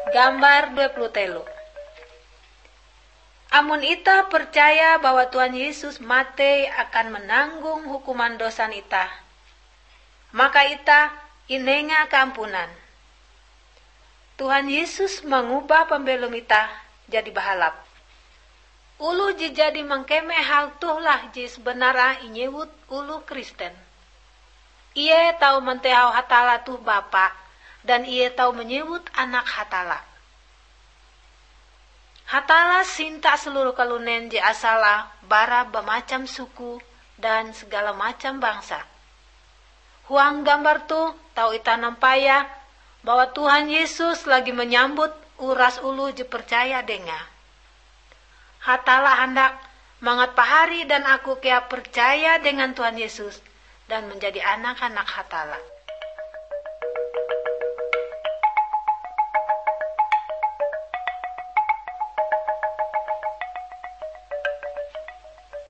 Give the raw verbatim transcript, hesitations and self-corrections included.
Gambar dua puluh telu. Amun ita percaya bahwa Tuhan Yesus mati akan menanggung hukuman dosa ita, maka ita inenga keampunan. Tuhan Yesus mengubah pembelum ita jadi bahalap. Ulu ji jadi mengkeme hal tuhlah ji sebenarnya inyewut ulu Kristen. Ia tahu mentehau hatala tuh Bapa, dan ia tahu menyebut anak hatala. Hatala sinta seluruh kalunen je asala bara bermacam suku dan segala macam bangsa. Huang gambar tuh tahu ita nampaya bahwa Tuhan Yesus lagi menyambut uras ulu je percaya denga. Hatala hendak mangat pahari dan aku kia percaya dengan Tuhan Yesus dan menjadi anak-anak hatala.